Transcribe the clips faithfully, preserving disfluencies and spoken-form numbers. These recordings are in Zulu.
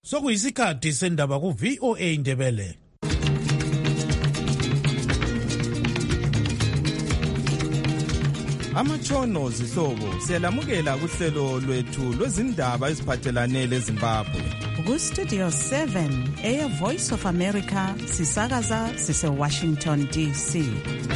Sokuyisikhathi sendaba ku V O A Indebele. Amatshono zihlobo siyalamukela kuhlelo lwethu lwezindaba eziphathelane leZimbabwe. Ku Studio seven eya Voice of America sisakaza sise Washington D C.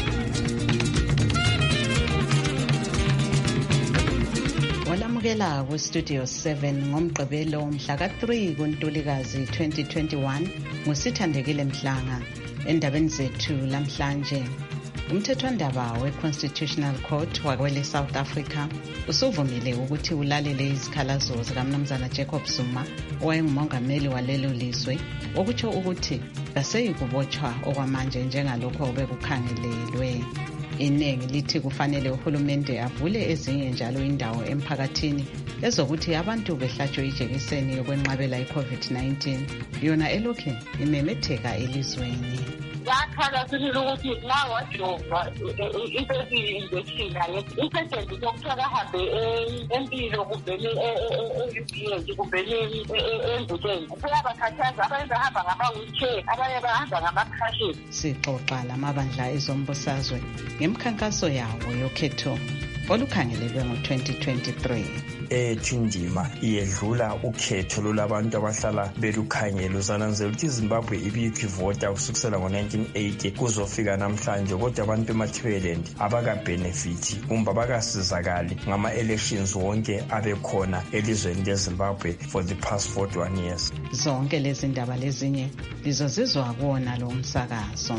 Walamukela ku Studio seven ngomgqibelo mhla ka three kuNtulikazi twenty twenty-one nguSithandekile Mhlanga. Endabeni zethu lamhlanje, umthethwandaba we-Constitutional Court wakwele South Africa usuvumile ukuthi ulalele izikhalazo zikaMnumzana Jacob Zuma owayengumongameli walelo lizwe, okutsho ukuthi kaseyikubotshwa okwamanje njengalokho obekukhangelelwe. Iningi lithi kufanele uhulumende avule ezinye njalo indawo emphakathini ezokuthi abantu behlatshwe ijekiseni yokwenqabela i-COVID nineteen, yona elokhu imemetheka elizweni. Yakhala sibili ukuthi la wajova i-thirty injection yayo i-patient yokuthola hambe empilo kubheni e-U B S kubheni enduteni kuyabakhathaza abenza hamba ngama-wheelchair abanye bahamba ngama-crutches. Sixoxa lamabandla ezombusazwe ngemkhankaso yawo yokhetho olukhangelelwe ngo-twenty twenty-three. Ethi indima iyedlula ukhetho lolabantu abahlala belukhangelo. Zananzela ukuthi iZimbabwe ibiyivota kusukela ngo-nineteen eighty kuzofika namhlanje, kodwa abantu bemathailand abakabenefiti kumbe abakasizakali ngama-elections wonke abekhona elizweni leZimbabwe for the past forty-one years. Zonke lezi ndaba lezinye lizozizwa kuwona lo msakazo.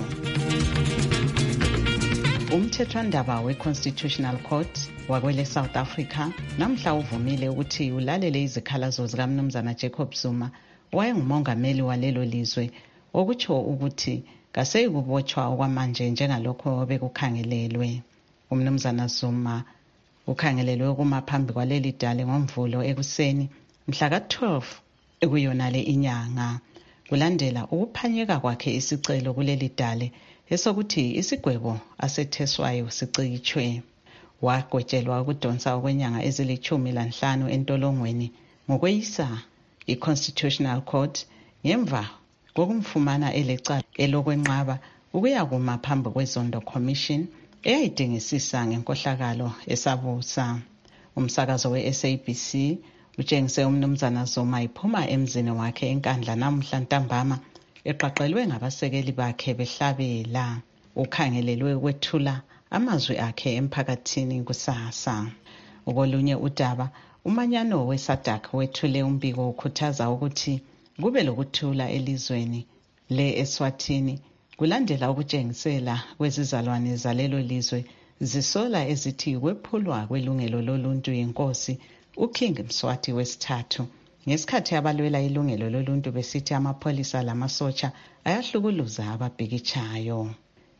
Umthethwandaba we-Constitutional Court wakwele South Africa namhla uvumile ukuthi ulalele izikhalazo zikaMnumzana Jacob Zuma owayengumongameli walelo lizwe, okutsho ukuthi kaseyikubotshwa okwamanje njengalokho bekukhangelelwe. UMnumzana Zuma ukhangelelwe ukuma phambi kwaleli dale ngomvulo ekuseni mhla ka twelve ekuyonale inyanga, kulandela ukuphanyeka kwakhe isicelo kuleli dale esokuthi isigwebo asetheswayo sicikitshwe. Wagwetshelwa ukudonsa okwenyanga ezilithumi lanhlanu entolongweni ngokweyisa i-Constitutional Court ngemva kokumfumana elecala elokwenqaba ukuyakuma phambi kweZondo Commission eyayidingisisa ngenkohlakalo esabusa. Umsakazo we-S A B C utshengise uMnumzana Zuma iphuma emzini wakhe eNkandla namhla ntambama eqaqelwe ngabasekeli bakhe behlabela. Ukhangelelwe ukwethula amazwi akhe emphakathini kusasa. Ukolunye udaba, umanyano we-SADC wethule umbiko ukhuthaza ukuthi kube lokuthula elizweni le eSwatini kulandela ukutshengisela kwezizalwane zalelo lizwe zisola ezithi kwephulwa kwelungelo loluntu yinkosi uKing Mswati wesithathu, ngesikhathi abalwela ilungelo loluntu besithi amapholisa lamasotsha ayahlukuluza ababhikitshayo.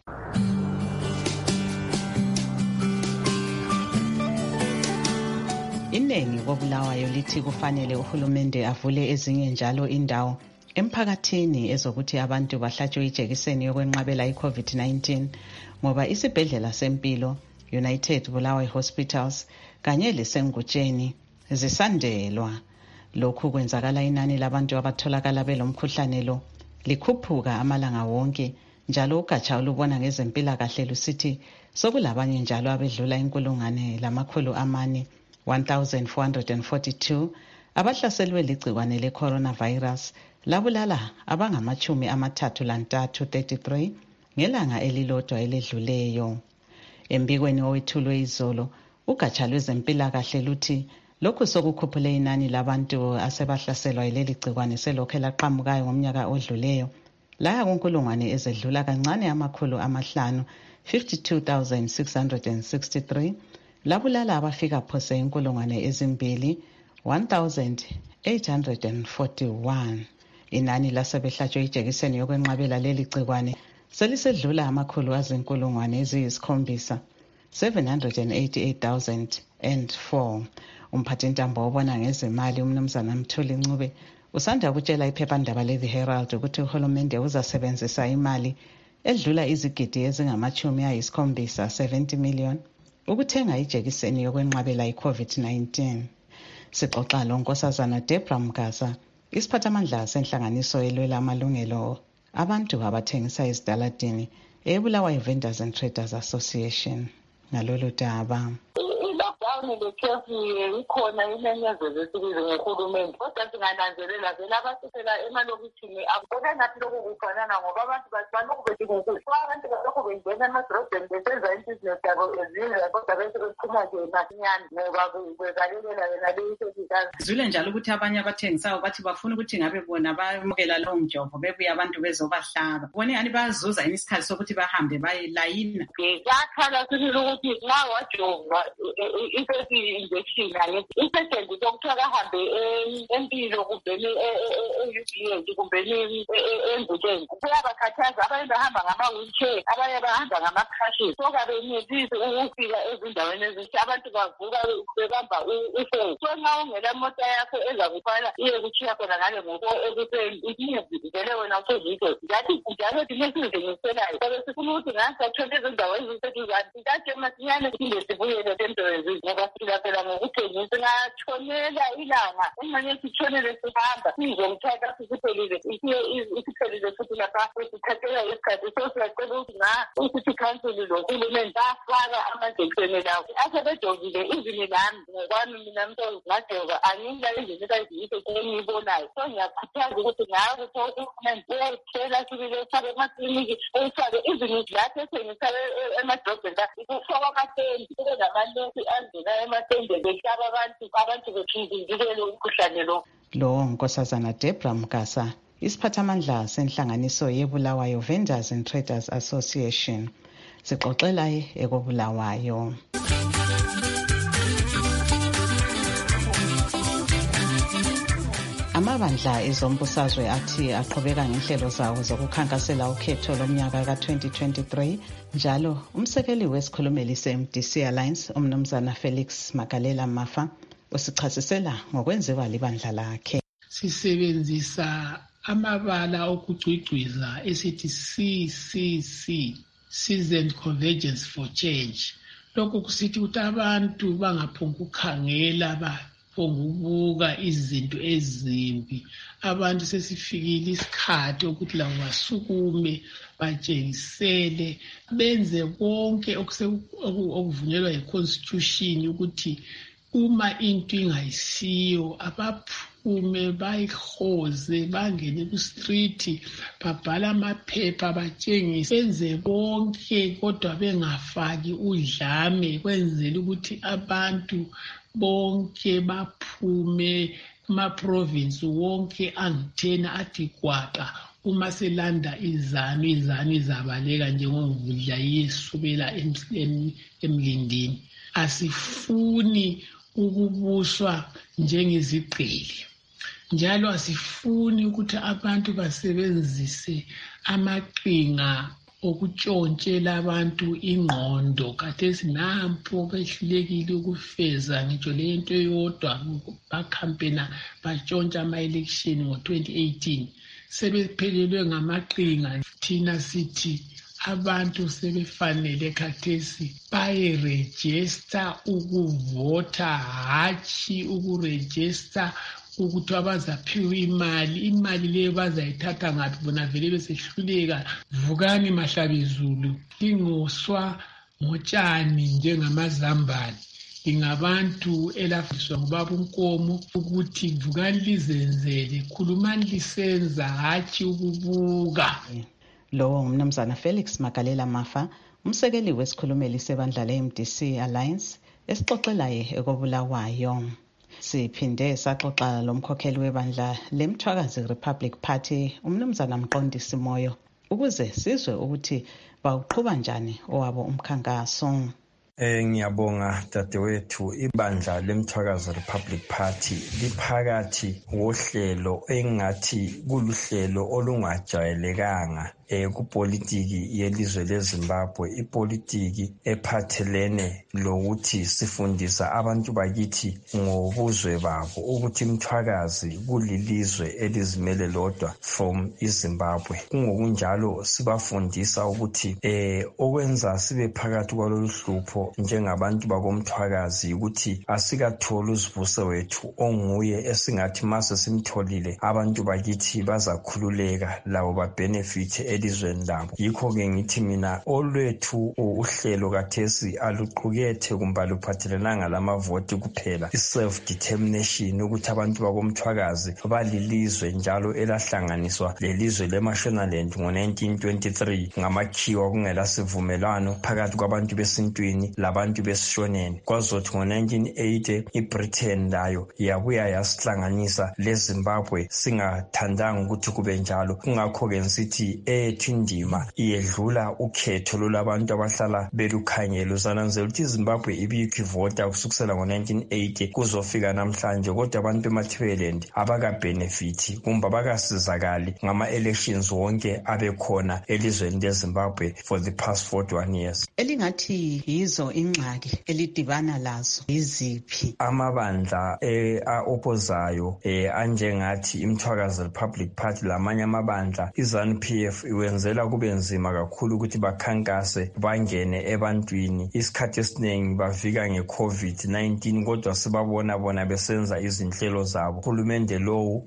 Iningi kobulawayo lithi kufanele uhulumende avule ezinye njalo indawo emphakathini ezokuthi abantu bahlatshwe ijekiseni yokwenqabela i-COVID nineteen, ngoba isibhedlela sempilo United Bulawayo Hospitals kanye leSengutsheni zisandelwa. Lokhu kwenzakala inani labantu abatholakala belomkhuhlane lo likhuphuka amalanga wonke, njalo ugatsha olubona ngezempilakahle lusithi sokulabanye njalo abedlula inkulungwane lamakhulu amane one thousand four hundred forty-two abahlaselwe ligciwane le-coronavirus labulala abangamachumi amathathu lantathu thirty-three ngelanga elilodwa eledluleyo. Embikweni owethulwe izolo, ugatsha lwezempilakahle luthi lokhu sokukhuphule inani labantu asebahlaselwa yileli gciwane selokhu elaqhamukayo ngomnyaka odluleyo laya kunkulungwane ezedlula kancane amakhulu amahlanu fifty-two thousand six hundred sixty-three labulala abafika phose inkulungwane ezimbili one thousand eight hundred forty-one. Inani lasebehlatshwe ijekiseni yokwenqabela leli gciwane selisedlula amakhulu azinkulungwane eziyisikhombisa seven hundred eighty-eight thousand four. Umphathintambo obona ngezimali uMnumzana Mthuli Ncube usanda kutshela iphephandaba le-The Herald ukuthi uhulumende uzasebenzisa imali edlula izigidi ezingamachumi ayisikhombisa seventy million ukuthenga ijekiseni yokwenqabela i-COVID nineteen. Sixoxa lo Nkosazana Debra Mgasa Isiphathamandla senhlanganiso elwela amalungelo abantu abathengisa ezitaladini eBulawayo Vendors and Traders Association ngalolu daba. Lekhesi ikhona imenyezelo esibizwa nguhulumende kodwa singananzelela vele abasukela emalokishini akubona ngathi lokhu kufanana ngoba abantu balokhu bedinga ukudla abantu balokhu bengena emadrobheni besenza ibhizinesi yabo ezinye kodwa bese bephuma nje masinyane ngoba bezalelela yena leyo isebikazi. Zwile njalo ukuthi abanye abathengisayo bathi bafuna ukuthi ngabe bona bayamukela lowo mjovo bebuye abantu bezobahlaba. Bone yani bayazuza isikhathi sokuthi bahambe bayilayina. Yakhala sithi ukuthi nxa wajova injection yani isecond dokuthola hambe empilo kumbeni e-U B A kumbeni embuteni kuyabakhathaza abanye bahamba ngama-wheelchair abanye bahamba ngama-crutches so kabenelisi ukufika ezindaweni ezintsha abantu bavuka bebamba ifoni so nxa ungela mota yakho ezakufana iye kutshiya khona ngale ngoko ekuseni ikinyezivele wena usezitho ngathi njalo thina esizingiselayo sabe sifuna ukuthi ngasathole izindawo eziseduzane sintathe masinyane sinde sibuyele temsebenzini ngoba phela ngokuthengisa singatshonela ilanga umanye sitshonele sihamba sizomthatha sisiphelile isiphelile futhi lapha sithathela isikhathi so siyacela ukuthi nga ukuthi ikhansili lohulumeni bafaka amajekiseni lawo asebejovile izini lami ngokwami mina mntu ngajova angila izini eziyise engiyibonayo so ngiyakhuthaza ukuthi ngayo ukuthi uhulumeni uyayithela sibile sabe emakliniki eyifake izini lapho ethengisale emadrobheni la kufakwa amatendi kube namalesi angena ematendi behlaba abantu abantu bephindizikele umkhuhlane lo. Lo Nkosazana Debra Mgasa isiphathamandla senhlanganiso yeBulawayo Vendors and Traders Association sixoxela ekobulawayo. Amabandla ezombusazwe athi aqhubeka ngenhlelo zawo zokukhankasela ukhetho lomnyaka ka twenty twenty-three njalo umsekeli wesikhulumeli se-M D C Alliance umnumzana Felix Magalela Mafa usichasisela ngokwenziwa libandla lakhe. Sisebenzisa amabala okucwicwiza esithi C C C Citizen Convergence for Change. Lokhu kusithi ukuthi abantu bangaphonga ukukhangela ba ngokubuka izinto ezimbi abantu sesifikile isikhathi ukuthi labo basukume batshengisele benze konke okuvunyelwa yiconstitution ukuthi uma into ingayisiyo abaphume bayihoze bangene ku-street babhala amaphepha batshengise benze konke kodwa bengafaki udlame kwenzela ukuthi abantu bonke baphume kuma-province wonke angithena athi gwaqa uma selanda izanu izanu izabaleka njengomvudla yesubela emlindini. Asifuni ukubuswa njengezigqili njalo asifuni ukuthi abantu basebenzise amaqhinga okutshontshela abantu ingqondo khathesi nampo behlulekile ukufeza ngitsho lento eyodwa bakhampena batshontsha ama-election ngo-twenty eighteen sebephelelwe ngamaqhinga. Thina sithi abantu sebefanele khathesi bayerejista ukuvota hatshi ukurejista ukuthi abazaphiwa imali imali leyo bazayithatha ngaphi bona vele besehluleka. Vukani Mahlabezulu lingoswa ngotshani njengamazambane lingabantu elafiswa ngubaba uNkomo ukuthi vukani lizenzele khulumani lisenza hatshi ukubuka. Lo umnumzana Felix Magalela Mafa umsekeli wesikhulumeli sebandla le-M D C Alliance esixoxelayo ekobulawayo. Siphinde saxoxa lomkhokheli webandla leMthwakazi Republic Party umnumzana Mqondisi Moyo ukuze sizwe ukuthi bawuqhuba njani owabo umkhankaso. Eh ngiyabonga dadewethu ibandla leMthwakazi Republic Party liphakathi wohlelo engathi kuluhlelo olungajayelekanga eh kupolitiki yelizwe leZimbabwe, ipolitiki ephathelene lokuthi sifundisa abantu bakithi ngobuzwe babo ukuthi imthwakazi kulilizwe elizimele lodwa from iZimbabwe. Kungokunjalo sibafundisa ukuthi eh okwenza sibe phakathi kwalolu hlupho njengabantu bakomthwakazi ukuthi asikatholi uzibuse wethu onguye esingathi mase simtholile abantu bakithi bazakhululeka labo babenefit elizweni labo. Yikho ke ngithi mina olwethu uhlelo kathesi aluqukethe kumbe luphathelenanga lamavoti kuphela, i-self determination ukuthi abantu bakomthwakazi balilizwe njalo elahlanganiswa lelizwe leMashonaland ngo-nineteen twenty-three ngamakhiwa kungela sivumelwano phakathi kwabantu besintwini labantu besishoneni. Kwazothi ngo-nineteen eighty iBritain layo yabuya yasihlanganisa leZimbabwe singathandanga ukuthi kube njalo. Kungakho-ke nsithi ethu indima iyedlula ukhetho lolabantu abahlala belukhangela. Uzananzela ukuthi iZimbabwe ibiyikivota kusukisela ngo-nineteen eighty kuzofika namhlanje, kodwa abantu bemathebeleland abakabenefiti kumbe abakasizakali ngama-elections wonke abekhona elizweni leZimbabwe for the past forty-one years. Elingathi yizo ingxaki elidibana lazo yiziphi? Amabandla eh aopposayo eh anjengathi iMthwakazi Republic Party lamanye amabandla, iZANU P F iwenzela kube nzima kakhulu ukuthi bakhankase bangene ebantwini. Isikhathi esiningi bafika nge-COVID nineteen kodwa sibabona bona besenza izinhlelo zabo. Uhulumende lowu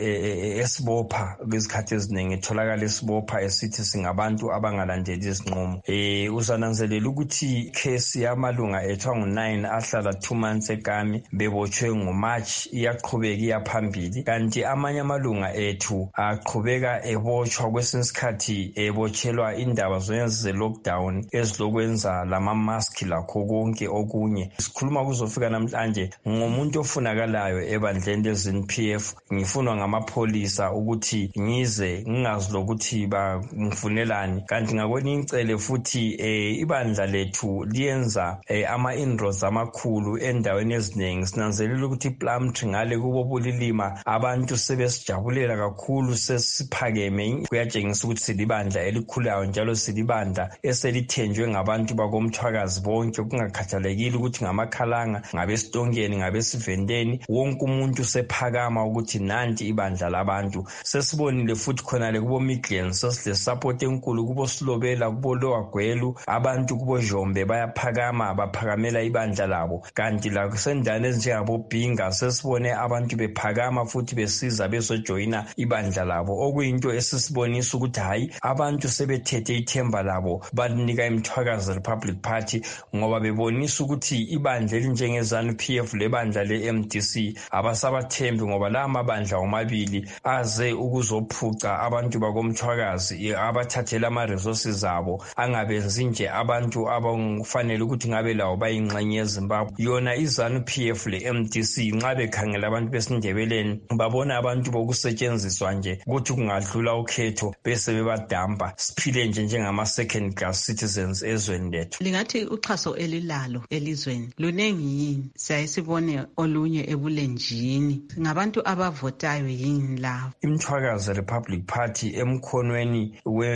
eh esibopha kwesikhathi eziningi etholakala esibopha esithi singabantu abangalandeli izinqumo. Eh uzananzelela ukuthi case yamalunga ethu angu-nine ahlala two months ekami bebotshwe ngoMarch iyaqhubeka iyaphambili, kanti amanye amalunga ethu aqhubeka ebotshwa kwesinye isikhathi ebotshelwa indaba zonezi ze-lockdown ezilokwenza lama-mask lakho konke okunye. Sikhuluma kuzofika namhlanje ngomuntu ofunakalayo ebandleni lezANU P F, ngifunwa ngamapholisa ukuthi ngize ngingazi lokuthi bangifunelani, kanti ngakwelinye icele futhi eh ibandla lethu liyenza eh, ama-inroads amakhulu endaweni eziningi. Sinanzelela ukuthi iPlumtree ngale kubo Bulilima abantu sebesijabulela kakhulu, sesiphakeme. Kuyatshengisa ukuthi silibandla elikhulayo njalo silibandla eselithenjwe ngabantu bakomthwakazi bonke, kungakhathalekile ukuthi ngamakhalanga, ngabesitongeni, ngabesivendeni, wonke umuntu sephakama ukuthi nanti ibandla labantu. Sesibonile futhi khonale kubo Midlands sesile support enkulu kubo Silobela, kubo Lower Gwelu, abantu kubo Jombe bayaphakama baphakamela ibandla labo. Kanti la kusendane ezinjengabo Bhinga sesibone abantu bephakama futhi besiza bezojoyina ibandla labo, okuyinto esisibonisa ukuthi hayi abantu sebethethe ithemba labo banika iMthwakazi Republic Party, ngoba bebonisa ukuthi ibandla elinjengeZANU P F lebandla le-M D C abasabathembi, ngoba la amabandla omabili aze ukuzophuca abantu bakomthwakazi abathathela ama-resources abo, angabenzi nje abantu abangufanele ukuthi ngabe lawo bayingxenye yeZimbabwe. Yona iZANU P F le-M D C nxa bekhangela abantu besindebeleni babona abantu bokusetshenziswa nje ukuthi kungadlula ukhetho bese bebadampa siphile nje njengama-second class citizens ezweni lethu. Lingathi uxhaso elilalo elizweni lunengi yini? Siyayisibone olunye ebulenjini, ngabantu abavotayo yini labo? iMthwakazi Republic Party emkhonweni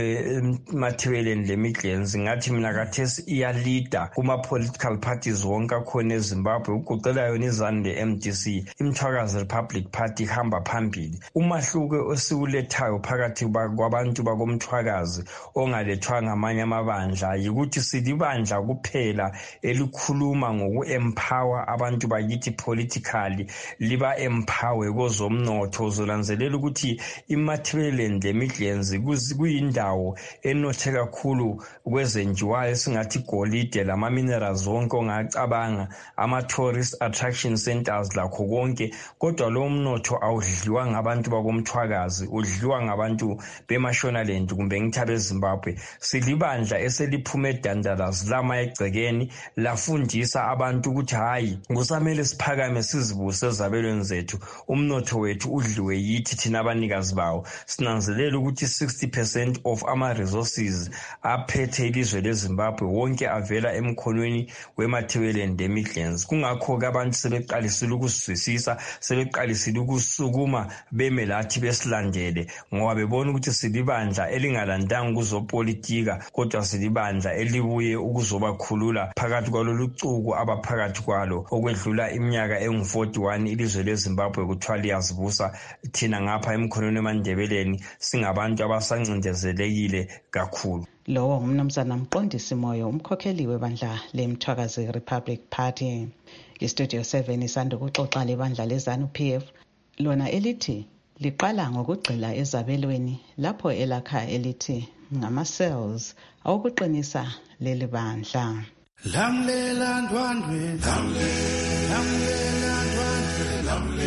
wemathebeleni leMidlands ngathi mina kathesi iyalida kuma-political parties wonke akhona eZimbabwe, ugoqela yona iZANU le-M D C. iMthwakazi Republic Party ihamba phambili. Umahluko esiwulethayo phakathi kwabantu bakomthwakazi ongalethwa ngamanye amabandla yikuthi silibandla kuphela elikhuluma ngoku-empower abantu bakithi politically, liba empower kozomnotho. Uzolanzelela ukuthi iMathebeleland leMidlands kuyindawo enothe kakhulu kwezenjiwayo esingathi golide lama-minerals wonke ongacabanga, ama-tourist attraction centers lakho konke, kodwa lo mnotho awudliwa ngabantu bakomthwakazi, udliwa ngabantu beMashonaland kumbe ngithi abeZimbabwe. Silibandla eseliphume edandalazi lama egcekeni lafundisa abantu ukuthi hayi kusamele siphakame sizibuse ezabelweni zethu, umnotho wethu udliwe yithi thina abanikazi bawo. Sinanzelela ukuthi sixty percent of ama-resources aphethe ilizwe leZimbabwe wonke avela emkhonweni wemathebeleland leMidlands. Kungakho-ke abantu sebeqalisile ukusizwisisa, sebeqalisile ukusukuma beme lathi besilandele, ngoba bebona ukuthi silibandla silibandla elingalandanga kuzopolitika kodwa silibandla elibuye ukuzobakhulula phakathi kwalolu cuku abaphakathi kwalo okwedlula iminyaka engu forty-one ilizwe leZimbabwe kuthiwa liyazibusa. Thina ngapha emkhonweni eMandebeleni singabantu abasancindezelekile kakhulu. Lowo ngumnumzana Mqondisi Moyo, umkhokheli webandla leMthwakazi Republic Party. IStudio seven isanda ukuxoxa lebandla leZANU P F lona elithi liqala ngokugxila ezabelweni lapho elakha elithi ngama-cells awukuqinisa leli bandla. Lamlela ndwandwe, lamlela ndwandwe,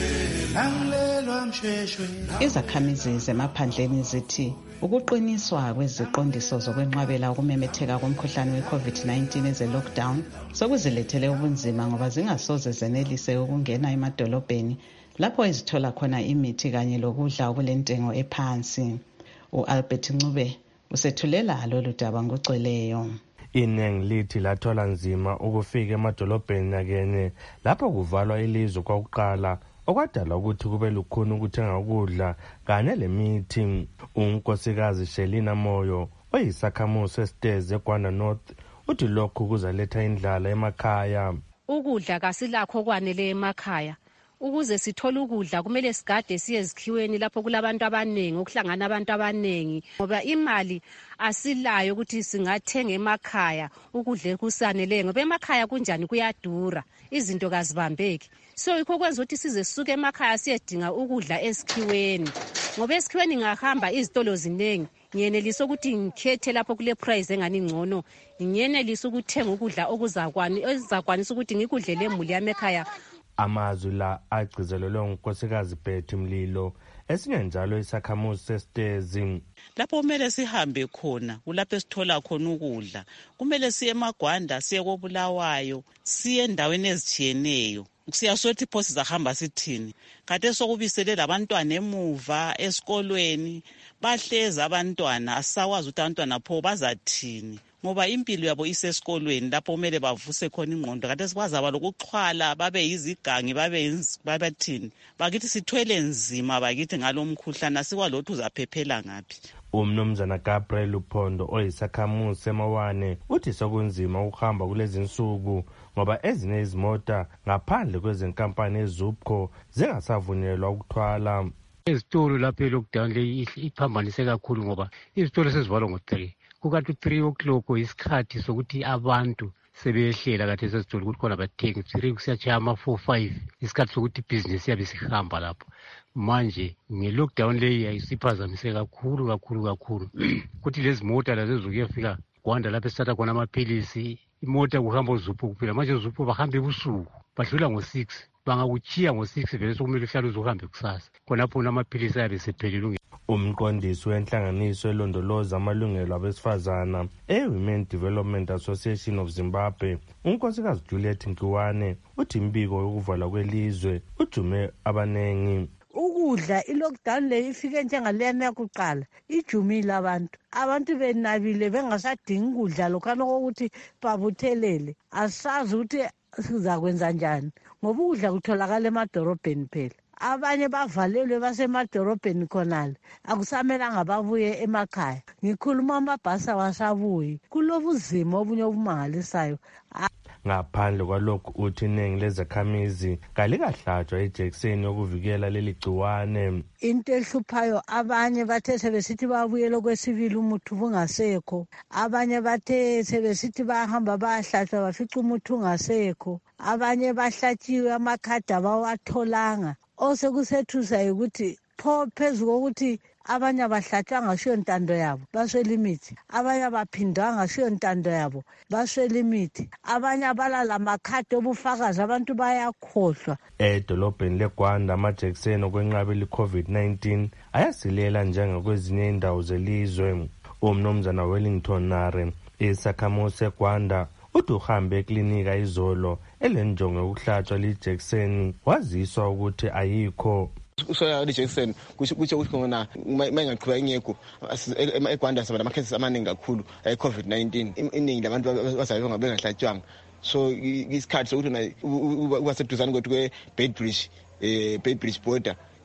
lamlela msheshwe. Izakhamizi zemaphandleni zithi ukuqiniswa kweziqondiso zokwenqabela ukumemetheka komkhuhlane we-COVID nineteen eze-lockdown sokuzilethele ubunzima ngoba zingasoze zenelise ukungena emadolobheni lapho ezithola khona imithi kanye lokudla okulentengo ephansi. U-Albert Ncube usethulela lolu daba ngocweleyo. Iningi lithi lathola nzima ukufika emadolobheni nakene lapho kuvalwa ilizwe kwakuqala okwadala ukuthi kube lukhuni ukuthenga ukudla kanye lemithi. Unkosikazi Shelina Moyo oyisakhamuzi esitezi eGwanda North uthi lokhu kuzaletha indlala emakhaya. Ukudla kasilakho kwanele emakhaya. Ukuze sithole ukudla kumele sigade siye ezikhiweni lapho kulabantu abanengi ukuhlangana abantu abanengi ngoba imali asilayo ukuthi singathenga emakhaya ukudla kusanele ngoba emakhaya kunjani kuyadura izinto kazibambeki. So yikho kwenza ukuthi size sisuke emakhaya siyedinga ukudla esikhiweni ngoba esikhiweni ngahamba izitolo zinengi ngiyenelisa ukuthi ngikhethe lapho kule price engani ngcono ngiyenelisa ukuthenga ukudla okuzakwani ezizakwanisa ukuthi ngikudlele emuli yami ekhaya. Amazwi la agcizelelwe ngunkosikazi Betty Mlilo esinye njalo isakhamuzi sesitezi. Lapho kumele sihambe khona kulapho esithola khona ukudla kumele siye eMagwanda siye koBulawayo siye endaweni ezitshiyeneyo siyasothi pho sizahamba sithini kade sokubisele labantwana emuva esikolweni bahleza abantwana asakwazi ukuthi abantwana pho bazathini ngoba impilo yabo isesikolweni lapho kumele bavuse khona ingqondo kade sikwazaba lokuxhwala babe yizigangi babe babathini bakithi sithwele nzima bakithi ngalomkhuhlana sikwalothi uzaphephela ngapi. Umnumzana Gabriel Uphondo oyisakhamuzi semawane uthi sokunzima ukuhamba kulezi nsuku ngoba ezinye izimota ngaphandle kwezinkampani eZupco zingasavunyelwa ukuthwala. Izitolo lapho lockdown le iphambanise kakhulu ngoba izitolo sezivalwa ngo three kukathi three o'clock isikhathi sokuthi abantu sebehlela kade sezitolo ukuthi khona bathengi three kusiyachaya ama four five isikhathi sokuthi business yabe sihamba lapho. Manje nge-lockdown leyi ayisiphazamise kakhulu kakhulu kakhulu ukuthi lezi mota lazo zokuyafika Gwanda lapho esithatha khona amaphilisi imota kuhamba uZupho kuphela manje uZupho bahamba ebusuku badlula ngo six bangakuchiya ngo six vele sokumele uhlale uzohambe kusasa khonapho amaphilisi ayabe sephelile. Umqondisi wenhlanganiso elondoloza amalungelo abesifazana e-Women Development Association of Zimbabwe unkosikazi Juliet Nkiwane uthi imbiko yokuvalwa kwelizwe ujume abanengi. Ukudla ilockdown le ifike njengalena yakuqala ijumile abantu abantu benabile bengasadingi ukudla lokhana ukuthi babuthelele asazi ukuthi sizakwenza njani ngoba ukudla kutholakala emadorobheni phela. Abanye bavalelwe basemadorobheni khonale akusamelanga babuye emakhaya ngikhuluma amabhasi awasabuyi kulobuzima obunye obumangalisayo. Ngaphandle kwalokhu uthi iningi lezakhamizi kalikahlatshwa ijekiseni yokuvikela leli gciwane. Into ehluphayo abanye bathe sebesithi babuyele kwesibili umuthi bungasekho abanye bathe sebesithi bahamba bahlatshwa bafica umuthi ungasekho abanye bahlatshiwe amakhadi abawatholanga. Osekusethusa ukuthi pho phezu kokuthi abanye abahlatshwanga shiyo ntando yabo baswela imithi abanye abaphindwanga shiyo ntando yabo baswela imithi abanye abalala amakhadi obufakazi abantu bayakhohlwa. Edolobheni leGwanda amajekiseni okwenqabela i-COVID nineteen ayasilela njengakwezinye indawo zelizwe. Umnumzana Wellington Nare isakhamuzi seGwanda uthi uhambe eklinika izolo elenjongo yokuhlatshwa lijekiseni waziswa ukuthi ayikho. Usoya lijekiseni kusho ukuthi khona mayingaqhubeka ingekho eGwanda saba lamakhesi amaningi kakhulu e-COVID nineteen iningi labantu bazabe bengahlatshwanga so isikhathi sokuthi uba seduzane kwethu kwe-Beitbridge eh Beitbridge border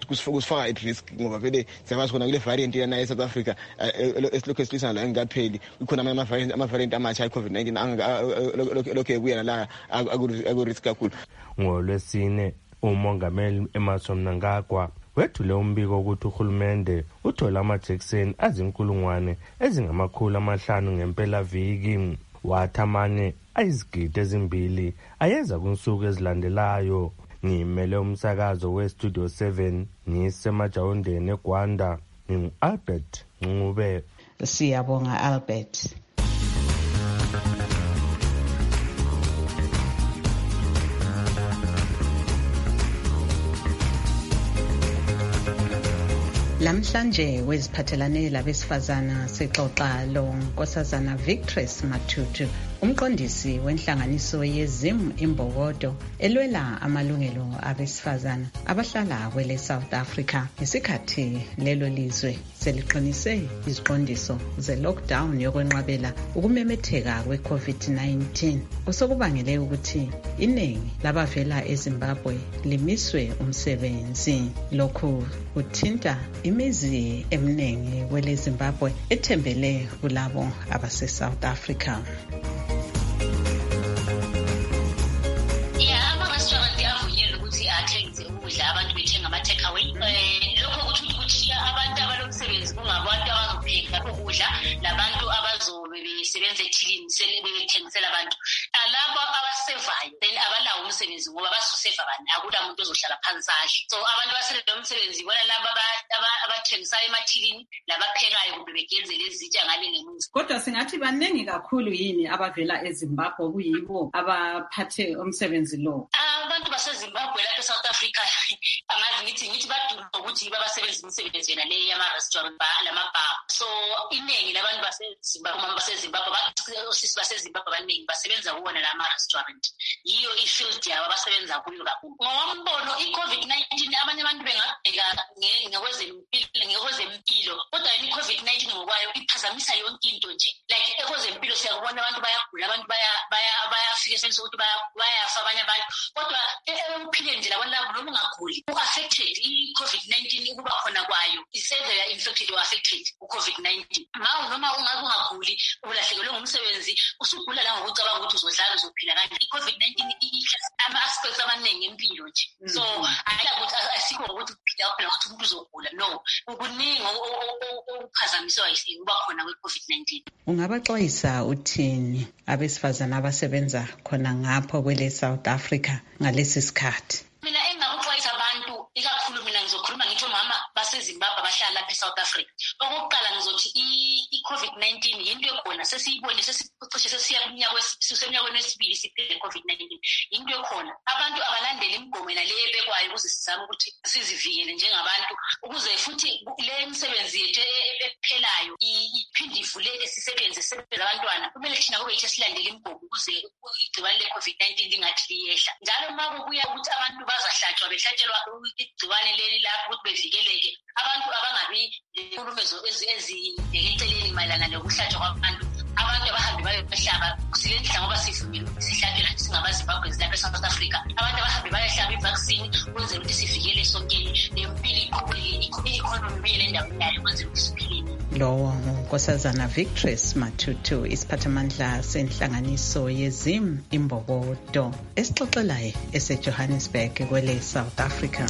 kusifaka at risk ngoba vele siyabazi khona kule variant yana eSouth Africa esilokhu esilisana la engapheli kukhona ama variant ama variant amatsha iCovid nineteen lokho ekuya la aku risk kakhulu. Ngolwesine umongameli Emmerson Mnangagwa wethule umbiko ukuthi uhulumende uthola amajekiseni azinkulungwane ezingamakhulu amahlanu ngempela viki. Wathamane ayizigidi ezimbili ayeza kunsuku ezilandelayo. Ngimele umsakazo weStudio seven ngisemajawundeni eGwanda. Ngingu-Albert Ncube. Siyabonga Albert. Lamhlanje weziphathelane labesifazana sexoxa lo Nkosazana Victress Matutu, umqondisi wenhlanganiso yeZim Imbokodo elwela amalungelo abesifazana abahlala kwele South Africa ngesikhathi lelo lizwe seliqinise iziqondiso ze-lockdown yokwenqabela ukumemetheka kwe-COVID nineteen. Kusobangele ukuthi iningi labavela eZimbabwe limiswe umsebenzi. Lokhu kuthinta imizi eminingi kwele Zimbabwe ethembele kulabo abase South Africa. Abantu bethenga ama take away lokho kuthi ukuthi abantu abalomsebenzi kungabantu abazopheka ukudla labantu abazobe besebenza ethilini sebethengisela abantu alabo abasevayo then abalawo umsebenzi ngoba basoseva abantu akula umuntu ozohlala phansi adle. So abantu abasebenza umsebenzi bona laba abathengisa emathilini labaphekayo kumbe begenzele izitsha ngale ngemuzi. Kodwa singathi baningi kakhulu yini abavela eZimbabwe kuyibo abaphathe umsebenzi lo? Abantu baseZimbabwe lapha eSouth Africa angazi ngithi ngithi baduma ukuthi babasebenza imisebenzi yena le yama restaurant bar lama bar. So iningi labantu baseZimbabwe mama baseZimbabwe basisi baseZimbabwe abaningi basebenza kuwona lama restaurant. Yiyo ifield yabo basebenza kuyo kakhulu. Ngombono iCovid nineteen abanye abantu bengabheka ngekwezempilo ngekwezempilo kodwa iCovid nineteen ngokwayo iphazamisa yonke into nje. Like ekwezempilo siyabona abantu bayagula abantu baya baya bayafika sense ukuthi bayafa abanye abantu kodwa ukuphile nje labona noma ungaguli u-affected i-COVID nineteen ukuba khona kwayo iseve ya infected or affected u-COVID nineteen. Mawu noma ungabe ungaguli ulahlekelwe ngumsebenzi usugula la ngokucabanga ukuthi uzodlala uzophila kanjani. I-COVID nineteen ama-aspects amaningi empilo nje. So ayakuthi asikho ukuthi uphila phela ukuthi umuntu uzogula no ukuningi okuphazamiswa ukuba khona kwe-COVID nineteen. Ungabaxwayisa uthini abesifazana abasebenza khona ngapho kwele South Africa ngalesi sikhathi? Mina engakuxwayisa abantu ikakhulu mina ngizokhuluma ngithi mama baseZimbabwe abahlala lapha eSouth Africa. Okokuqala ngizothi i-COVID nineteen yinto ekhona sesiyibone sesicishe sesiya kunyaka weseminyakweni wesibili siphele i-COVID nineteen yinto ekhona. Abantu abalandele imigomo yena le ebekwayo ukuze sizame ukuthi sizivikele njengabantu ukuze futhi le imisebenzi yethu ephelayo iphinde ivuleke sisebenze sisebenze abantwana. Kumele thina kube yithi silandele imigomo ukuze igciwane le-COVID nineteen lingathi liyehla. Njalo uma kubuya ukuthi abantu bazahlatshwa behlatshelwa igciwane leli lapho ukuthi bevikeleke abantu abangabi lenkulumezo ezingeceleni mayelana nokuhlatshwa kwabantu. Abantu abahambe bayohlaba silendla ngoba sivumile sihlatshelwa singabaZimbabwe lapha eSouth Africa. Abantu abahambe bayohlaba i-vaccine ukwenzela ukuthi sivikele sonke nempilo iqhubeke i-economy yele ndawo yayo ukwenzela ukuthi siphile. Lowo Nkosazana Victress Matutu isiphathamandla senhlanganiso yeZim Imbokodo esixoxelayo eseJohannesburg kwele South Africa.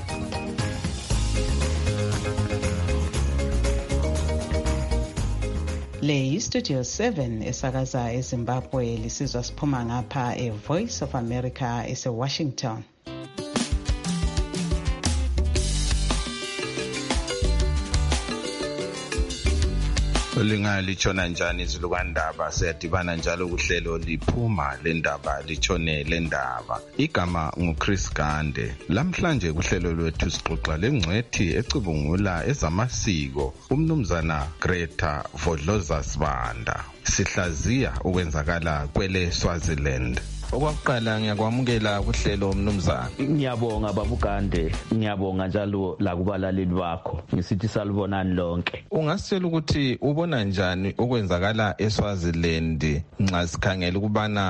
Le iStudio seven esakaza eZimbabwe lisizwa siphuma ngapha eVoice of America eseWashington. Linga lichona njani izilukandaba siyadibana njalo kuhlelo liphuma lendaba lichone lendaba. Igama nguChris Gande. Lamhlanje kuhlelo lwethu sixoxa lengcwethi ecubungula ezamasiko umnumzana Greta Vodloza Sibanda. Sihlaziya ukwenzakala kwele Swaziland. Okwakuqala ngiyakwamukela kuhlelo umnumzana. Ngiyabonga babugande, ngiyabonga njalo la kubalaleli bakho. Ngisithi salibonani lonke. Ungasitshela ukuthi ubona njani okwenzakala eSwaziland nxa sikhangela ukubana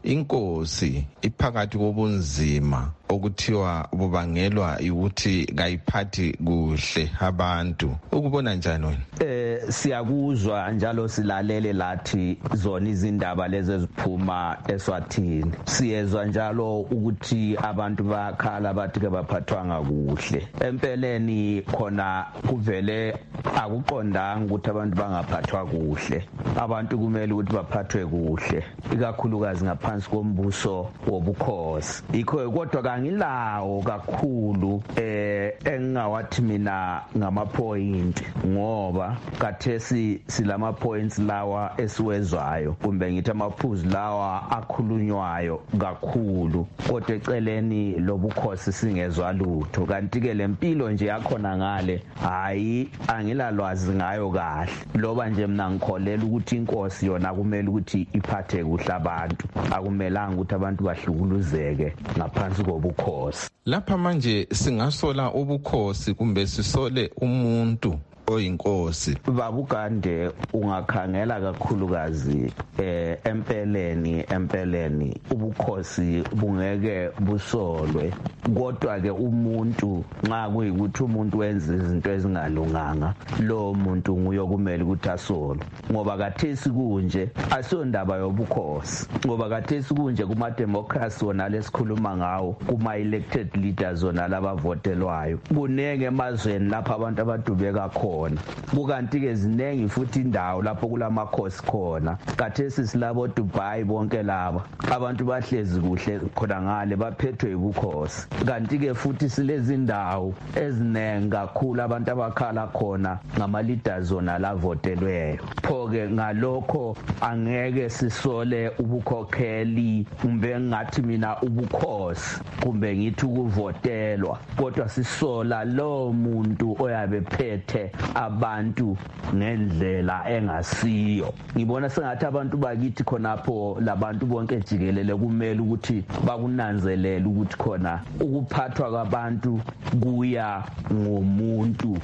inkosi iphakathi kobunzima okuthiwa bubangelwa ukuthi kayiphathi kuhle abantu. Ukubona njani wena? Eh siyakuzwa njalo silalele lathi zona izindaba lezi eziphuma eSwatini. Siyezwa njalo ukuthi abantu bakhala bathi ke baphathwanga kuhle. Empeleni khona kuvele akuqondanga ukuthi abantu bangaphathwa kuhle. Abantu kumele ukuthi baphathwe kuhle, ikakhulukazi ngaphansi kombuso wobukhosi. Ikho kodwa ngilawo kakhulu eh engawathi mina ngama-point ngoba kathesi silama points lawa esiwezwayo kumbe ngithi amaphuzu lawa akhulunywayo kakhulu kodwa eceleni lobukhosi singezwa lutho. Kanti ke lempilo nje yakhona ngale hayi angilalwazi ngayo kahle, loba nje mina ngikholela ukuthi inkosi yona kumele ukuthi iphathe kuhle abantu, akumelanga ukuthi abantu bahlukuluzeke ngaphansi kobukhosi. Lapha manje singasola ubukhosi kumbe sisole umuntu oyinkosi. Babugande ungakhangela kakhulukazi eh empeleni empeleni ubukhosi bungeke busolwe, kodwa ke umuntu nxa kuyikuthi umuntu wenza izinto ezingalunganga lo muntu nguye kumele ukuthi asolwe, ngoba kathesi kunje asondaba yobukhosi, ngoba kathesi kunje kuma democracy wona lesikhuluma ngawo, kuma elected leaders wona labavotelwayo kunenge emazweni lapha abantu abadubeka khona. Kukanti ke zinengi futhi indawo lapho kulamakhosi khona. Kathesi silabo Dubai bonke laba abantu bahlezi kuhle khona ngale baphethwe ubukhosi. Kanti ke futhi silezi ndawo ezinengi kakhulu abantu abakhala khona ngama leaders zona lavotelweyo. Pho ke ngalokho angeke sisole ubukhokheli kumbe ngathi mina ubukhosi kumbe ngithi ukuvotelwa, kodwa sisola lo muntu oyabe phethe abantu ngendlela engasiyo. Ngibona sengathi abantu bakithi khonapho labantu bonke jikelele kumele ukuthi bakunanzelele ukuthi khona ukuphathwa kwabantu kuya ngomuntu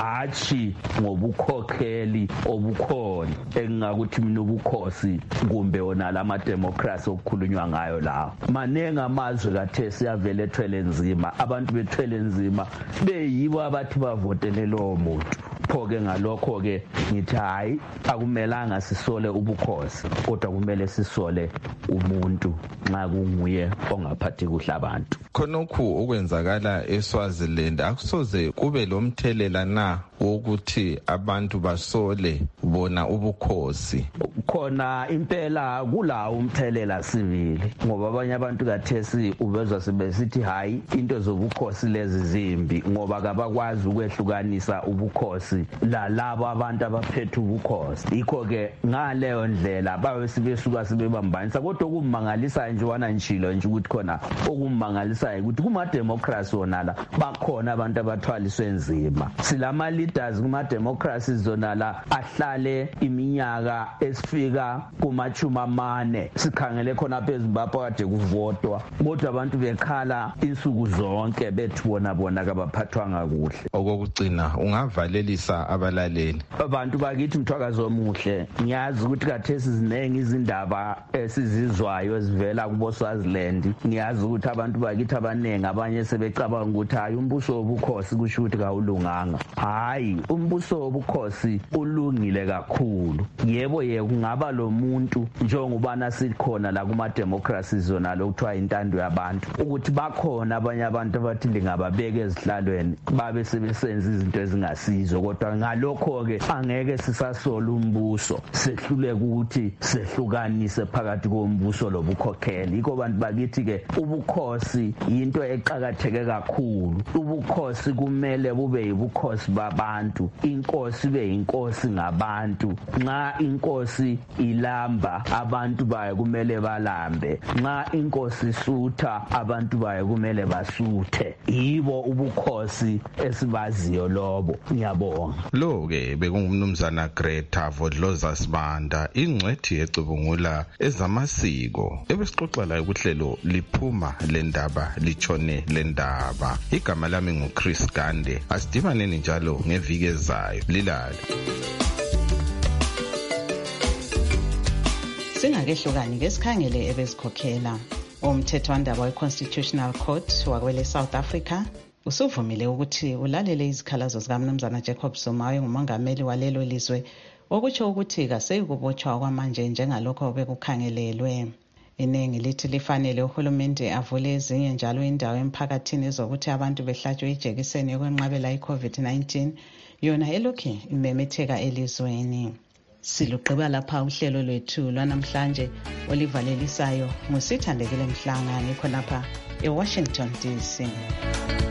hathi ngobukhokheli obukhona. Engakuthi mina ubukhosi kumbe wona lama democracy okukhulunywa ngayo la manengi amazwe kathesi yavele ethwele nzima, abantu bethwele nzima beyibo abathi bavotele lo muntu. Pho-ke ngalokho-ke ngithi hayi akumelanga sisole ubukhosi, kodwa kumele sisole umuntu nxa kunguye ongaphathi kuhle abantu. Khonokhu okwenzakala eSwaziland akusoze kube lomthelela na wokuthi abantu basole bona ubukhosi? Khona impela kula umthelela sivile, ngoba abanye abantu kathesi ubezwa sebesithi hayi into zobukhosi lezi zimbi ngoba kabakwazi ukwehlukanisa ubukhosi la labo abantu abaphethe ubukhosi. Ikho ke ngaleyo ndlela bawe sibesuka sibebambanisa, kodwa okumangalisa nje wana njilo nje ukuthi khona okumangalisa ukuthi kuma democracy wona la bakhona abantu abathwaliswe nzima. Silama leaders kuma democracy zona la ahlale iminyaka esifika kumachuma amane, sikhangele khona phezumbapha kade kuvotwa, kodwa abantu bekhala insuku zonke bethi bona bona kabaphathwanga kuhle. Okokugcina ungavalelisa abalaleli abantu bakithi mthwakazo omuhle. Ngiyazi ukuthi kathesi zinengi izindaba esizizwayo ezivela kubo Swaziland. Ngiyazi ukuthi abantu bakithi abanengi abanye sebecabanga ukuthi hayi umbuso wobukhosi kusho ukuthi kawulunganga. Hayi, umbuso wobukhosi ulungile kakhulu. Yebo ye kungaba lo muntu njengobana sikhona la kuma democracy zona lokuthiwa intando yabantu, ukuthi bakhona abanye abantu abathi lingababeka ezihlalweni babe sebesenza izinto ezingasizo, kodwa ngalokho ke angeke sisasola umbuso, sehlule ukuthi sehlukanise phakathi kombuso lobukhokheli. Ikho bantu bakithi ke ubukhosi into eqhakatheke kakhulu. Ubukhosi kumele bube yibukhosi babantu, inkosi be inkosi ngabantu. Nxa inkosi ilamba abantu bayo kumele balambe, nxa inkosi isutha abantu bayo kumele basuthe. Yibo ubukhosi esibaziyo lobo. Ngiyabonga. Lo ke bekungumnumzana Greta Vodloza Sibanda, ingcwethi ecubungula ezamasiko. Ebesixoxa la ukuhlelo liphuma lendaba litshone lendaba. Igama lami nguChris Gande. Asidibaneni njalo ngeviki ezayo. Lilale. Singa akehlukani ke sikhangele ebezikhokhela. Umthethwandaba we-Constitutional Court wakwele South Africa usuvumile ukuthi ulalele izikhalazo zikaMnumzana Jacob Zuma ongumongameli walelo lizwe, okutsho ukuthi kaseyikubotshwa kwamanje njengalokho bekukhangelelwe. Iningi lithi lifanele uhulumende avule ezinye njalo indawo emphakathini ezokuthi abantu behlatshwe ijekiseni yokwenqabela i-COVID nineteen, yona elokhu imemetheka elizweni. Siluqhiba lapha uhlelo lwethu lwanamhlanje olivalelisayo ngusithandekile Mhlanga ngikho lapha eWashington D C.